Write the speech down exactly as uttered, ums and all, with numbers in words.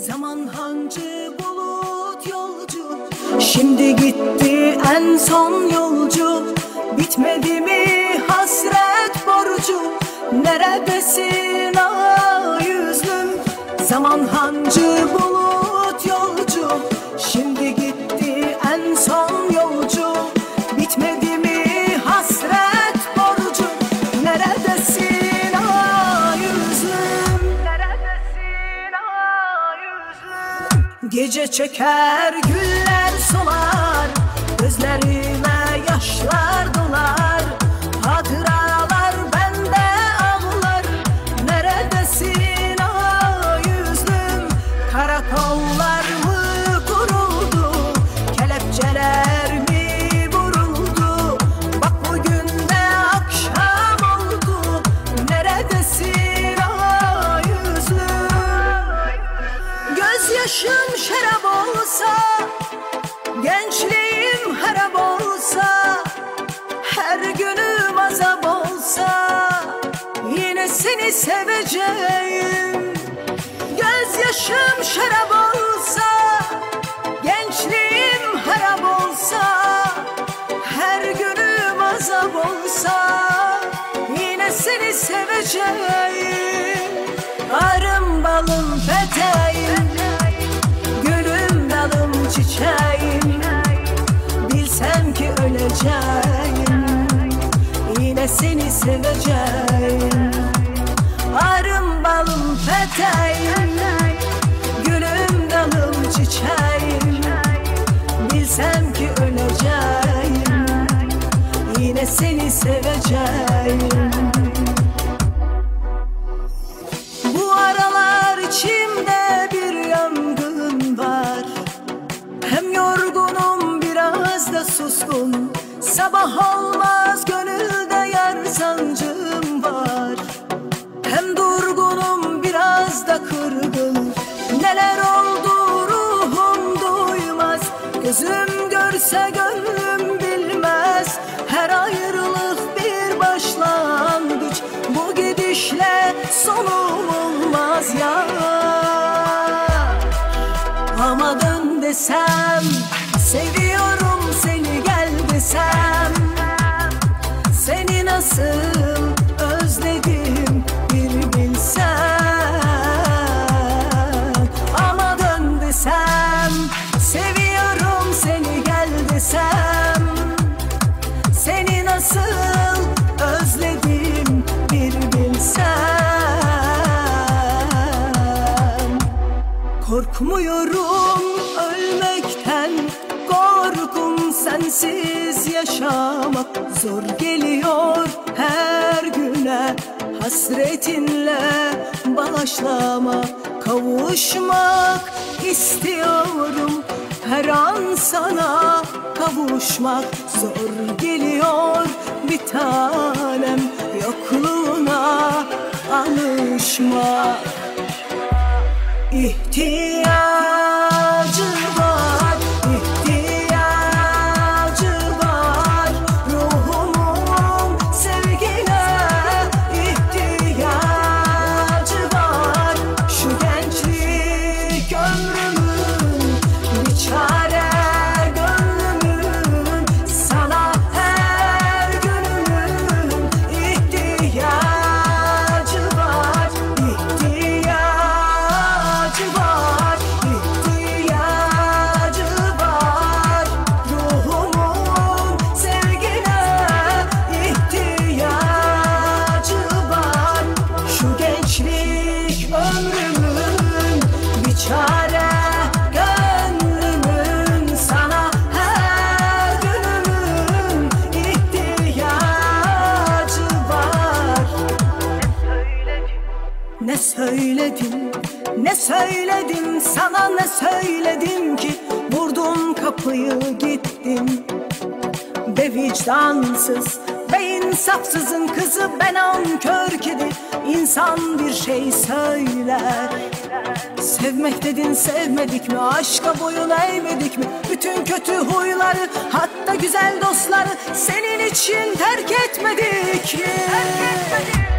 Zaman hancı bulut yolcu, şimdi gitti en son yolcu. Bitmedi mi hasret borcu, neredesin ay yüzlüm? Zaman hancı bulut yolcu, şimdi gitti en son yolcu. Bitmedi mi hasret borcu, neredesin ay yüzlüm? Neredesin ay yüzlüm? Gece çeker güller solar, gözlerime yaşlar dolar. Hatıralar bende ağlar, neredesin ay yüzlüm? Karakollar mı kuruldu, kelepçeler mi vuruldu? Bak bugün de akşam oldu, neredesin ay yüzlüm? Gözyaşım şarap olsa, gençliğim harap olsa, her günüm azap olsa, yine seni seveceğim. Gözyaşım şarap olsa, gençliğim harap olsa, her günüm azap olsa, yine seni seveceğim. Arım balım peteğim, gülüm dalım çiçeğim. Bilsem ki öleceğim, yine seni seveceğim. Arım balım peteğim, gülüm dalım çiçeğim. Bilsem ki öleceğim, yine seni seveceğim. Bu aralar içimde bir yangın var, hem yorgunum biraz da suskun. Sabah olmaz gönülde yar sancım var, hem durgunum biraz da kırgın. Neler oldu ruhum duymaz, gözüm görse gönlüm bilmez. Her ayrılık bir başlangıç, bu gidişle sonum olmaz ya. Ama dön desem, seviyorum seni gel desem, seni nasıl özledim bir bilsen. Ama dön desem, seviyorum seni gel desem, seni nasıl özledim bir bilsen. Korkmuyorum ölmekten, korkum sensiz yaşamak. Zor geliyor her güne, hasretinle başlama. Kavuşmak istiyorum her an sana, kavuşmak zor geliyor bir tanem. Yokluğuna alışmak, ihtiyacı var, ihtiyacı var. Ruhumun sevgine ihtiyacı var. Şu gençlik ömrümün bir çare gönlümün, sana her günümün ihtiyacı var, ihtiyacı var, ihtiyacı var. Ruhumun sevgine ihtiyacı var. Şu gençlik ömrümün bir çare gönlümün, sana her günümün ihtiyacı var. Ne söyledim, ne söyledim sana, ne söyledim ki vurdum kapıyı gittim. Be vicdansız, be insafsızın kızı, ben nankör kedi. İnsan bir şey söyler, sevmek dedin sevmedik mi? Aşka boyun eğmedik mi? Bütün kötü huyları, hatta güzel dostları senin için terk etmedik mi? Terk etmedik.